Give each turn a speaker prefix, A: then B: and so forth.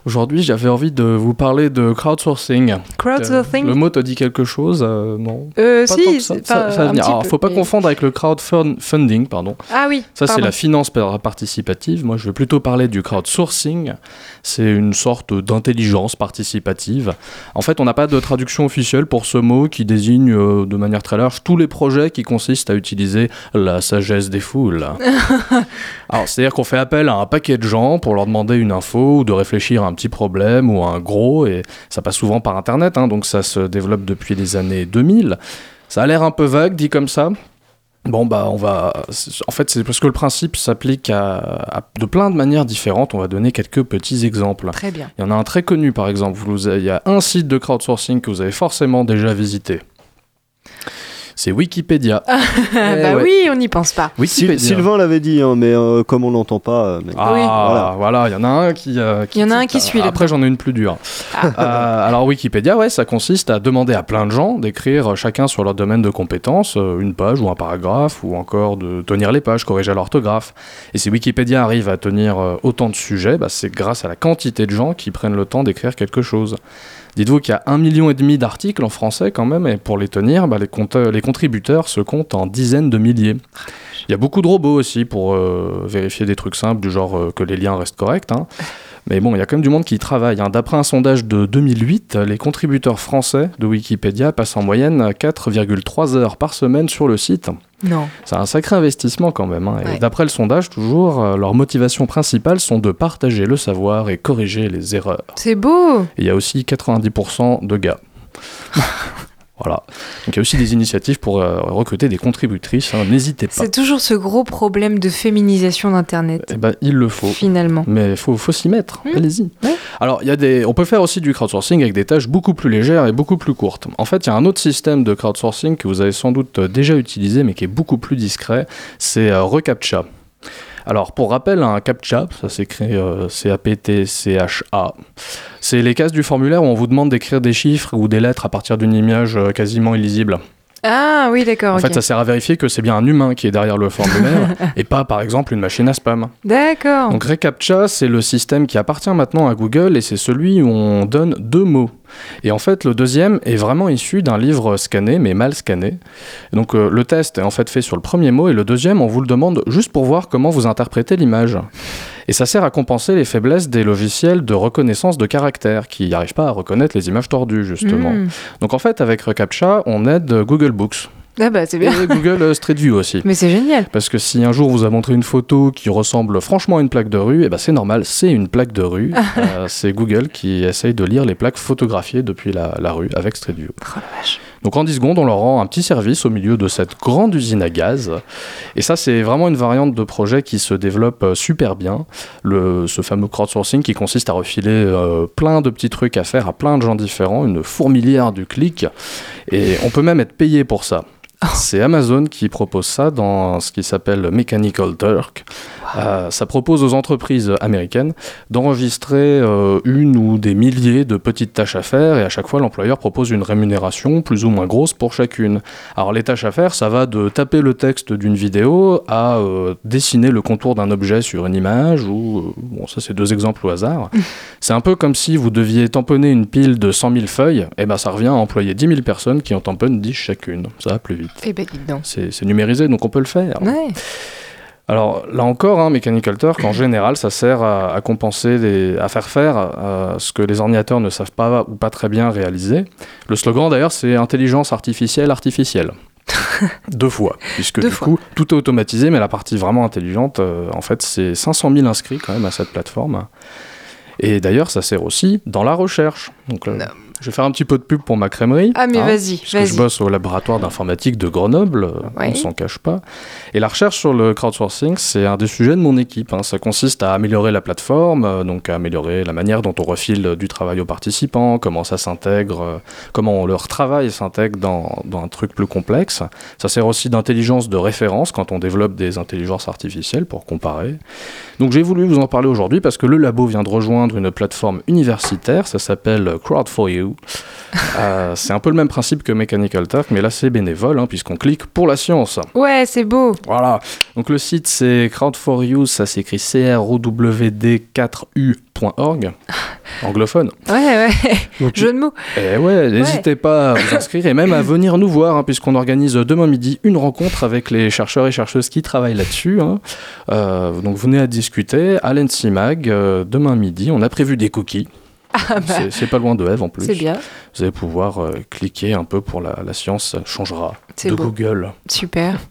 A: Aujourd'hui, j'avais envie de vous parler de crowdsourcing.
B: Crowdsourcing.
A: Le mot te dit quelque chose non
B: Si,
A: tant que ça. Ça va venir. Alors, faut pas
B: mais...
A: confondre avec le crowdfunding, pardon.
B: Ah oui.
A: Ça,
B: pardon.
A: c'est la finance participative. Moi, je vais plutôt parler du crowdsourcing. C'est une sorte d'intelligence participative. En fait, on n'a pas de traduction officielle pour ce mot qui désigne de manière très large tous les projets qui consistent à utiliser la sagesse des foules. Alors, c'est-à-dire qu'on fait appel à un paquet de gens pour leur demander une info ou de réfléchir à un petit problème ou à un gros, et ça passe souvent par Internet, donc ça se développe depuis les années 2000. Ça a l'air un peu vague, dit comme ça. Bon, on va... En fait, c'est parce que le principe s'applique de plein de manières différentes. On va donner quelques petits exemples.
B: Très bien.
A: Il y en a un très connu, par exemple. Il y a un site de crowdsourcing que vous avez forcément déjà visité. C'est Wikipédia.
B: Oui, on n'y pense pas.
C: Sylvain l'avait dit, mais comme on l'entend pas...
A: Voilà, il y en a un qui...
B: Il y en a un qui suit.
A: Après, j'en ai une plus dure. Alors, Wikipédia, ça consiste à demander à plein de gens d'écrire chacun sur leur domaine de compétences, une page ou un paragraphe, ou encore de tenir les pages, corriger l'orthographe. Et si Wikipédia arrive à tenir autant de sujets, c'est grâce à la quantité de gens qui prennent le temps d'écrire quelque chose. Dites-vous qu'il y a 1,5 million d'articles en français quand même, et pour les tenir, les contributeurs se comptent en dizaines de milliers. Il y a beaucoup de robots aussi pour vérifier des trucs simples, du genre que les liens restent corrects. Mais bon, il y a quand même du monde qui y travaille. D'après un sondage de 2008, les contributeurs français de Wikipédia passent en moyenne 4,3 heures par semaine sur le site.
B: Non.
A: C'est un sacré investissement quand même. Et d'après le sondage, toujours, leurs motivations principales sont de partager le savoir et corriger les erreurs.
B: C'est beau.
A: Et il y a aussi 90% de gars. Voilà. Donc il y a aussi des initiatives pour recruter des contributrices, n'hésitez pas.
B: C'est toujours ce gros problème de féminisation d'Internet.
A: Il le faut.
B: Finalement.
A: Mais il faut s'y mettre, allez-y. Ouais. Alors on peut faire aussi du crowdsourcing avec des tâches beaucoup plus légères et beaucoup plus courtes. En fait, il y a un autre système de crowdsourcing que vous avez sans doute déjà utilisé, mais qui est beaucoup plus discret, c'est reCAPTCHA. Alors, pour rappel, un CAPTCHA, ça s'écrit C-A-P-T-C-H-A, c'est les cases du formulaire où on vous demande d'écrire des chiffres ou des lettres à partir d'une image quasiment illisible.
B: Ah oui, d'accord.
A: En fait, ça sert à vérifier que c'est bien un humain qui est derrière le formulaire et pas, par exemple, une machine à spam.
B: D'accord.
A: Donc, reCAPTCHA, c'est le système qui appartient maintenant à Google et c'est celui où on donne 2 mots. Et en fait, le deuxième est vraiment issu d'un livre scanné, mais mal scanné. Et donc, le test est en fait fait sur le premier mot et le deuxième, on vous le demande juste pour voir comment vous interprétez l'image. Et ça sert à compenser les faiblesses des logiciels de reconnaissance de caractères qui n'arrivent pas à reconnaître les images tordues, justement. Donc en fait, avec reCAPTCHA, on aide Google Books.
B: Ah c'est bien.
A: Et Google Street View aussi.
B: Mais c'est génial.
A: Parce que si un jour vous a montré une photo qui ressemble franchement à une plaque de rue, c'est normal, c'est une plaque de rue. C'est Google qui essaye de lire les plaques photographiées depuis la rue avec Street View.
B: Oh la vache.
A: Donc en 10 secondes, on leur rend un petit service au milieu de cette grande usine à gaz. Et ça, c'est vraiment une variante de projet qui se développe super bien. Ce fameux crowdsourcing qui consiste à refiler plein de petits trucs à faire à plein de gens différents, une fourmilière du clic. Et on peut même être payé pour ça. C'est Amazon qui propose ça dans ce qui s'appelle Mechanical Turk. Ça propose aux entreprises américaines d'enregistrer une ou des milliers de petites tâches à faire et à chaque fois l'employeur propose une rémunération plus ou moins grosse pour chacune. Alors les tâches à faire, ça va de taper le texte d'une vidéo à dessiner le contour d'un objet sur une image ou... ça c'est 2 exemples au hasard. C'est un peu comme si vous deviez tamponner une pile de 100 000 feuilles, et ça revient à employer 10 000 personnes qui en tamponnent 10 chacune. Ça va plus vite.
B: Eh dites donc.
A: C'est numérisé, donc on peut le faire.
B: Ouais.
A: Alors là encore, Mechanical Turk, en général, ça sert à compenser, à faire ce que les ordinateurs ne savent pas ou pas très bien réaliser. Le slogan d'ailleurs, c'est intelligence artificielle artificielle. 2 fois, puisque coup, tout est automatisé, mais la partie vraiment intelligente, en fait, c'est 500 000 inscrits quand même à cette plateforme. Et d'ailleurs, ça sert aussi dans la recherche. Donc, je vais faire un petit peu de pub pour ma crèmerie.
B: Ah, mais vas-y.
A: Parce que je bosse au laboratoire d'informatique de Grenoble, on ne s'en cache pas. Et la recherche sur le crowdsourcing, c'est un des sujets de mon équipe. Ça consiste à améliorer la plateforme, donc à améliorer la manière dont on refile du travail aux participants, comment ça s'intègre, comment leur travail s'intègre dans un truc plus complexe. Ça sert aussi d'intelligence de référence quand on développe des intelligences artificielles pour comparer. Donc j'ai voulu vous en parler aujourd'hui parce que le labo vient de rejoindre une plateforme universitaire, ça s'appelle Crowd4U. you. C'est un peu le même principe que Mechanical Turk, mais là c'est bénévole, hein, puisqu'on clique pour la science.
B: Ouais, c'est beau.
A: Voilà. Donc le site c'est Crowd4Use, ça s'écrit crowd4u.org, anglophone.
B: Ouais. Jeu de mots.
A: Et ouais, n'hésitez pas à vous inscrire et même à venir nous voir, hein, puisqu'on organise demain midi une rencontre avec les chercheurs et chercheuses qui travaillent là-dessus. Hein. Donc venez à discuter à l'NCMag demain midi. On a prévu des cookies. C'est pas loin de Eve en plus.
B: C'est bien.
A: Vous allez pouvoir cliquer un peu pour la science changera
B: C'est
A: de
B: beau.
A: Google.
B: Super.